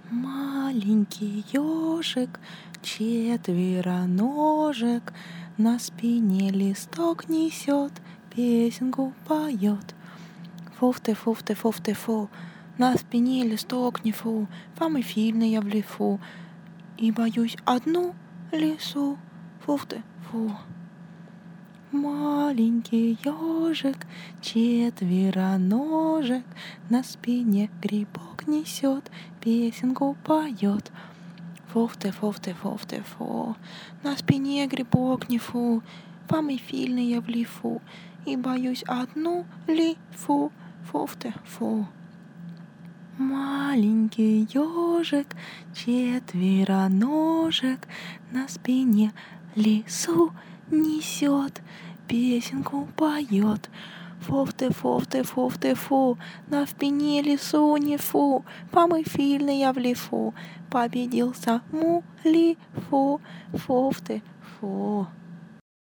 Маленький ежик, четвероножек, на спине листок несет, песенку поет. Фуф-ты-фуф-ты-фуф-ты-фу, на спине листок не фу, вам и фильно я в лифу, и боюсь одну лису. Фуф-ты-фу. Маленький ежик, четвероножек, на спине грибок несет, песенку поет. Фуф-ты-фуф-ты-фуф-ты-фу, на спине грибок не фу, вам и фильно я в лифу, и боюсь одну лифу. Фуф-ты-фу. Маленький ежик, четвероножек, на спине лису несет, песенку поет. Фуф-ты-фуф-ты-фуф-ты-фу, на спине лису не фу, вам и фильно я в лифу, победил саму лифу. Фуф-ты-фу.